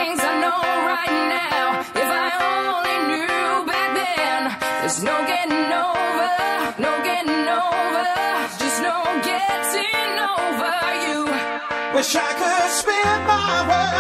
things I know right now. If I only knew back then, there's no getting over, no getting over, just no getting over you. Wish I could spin my world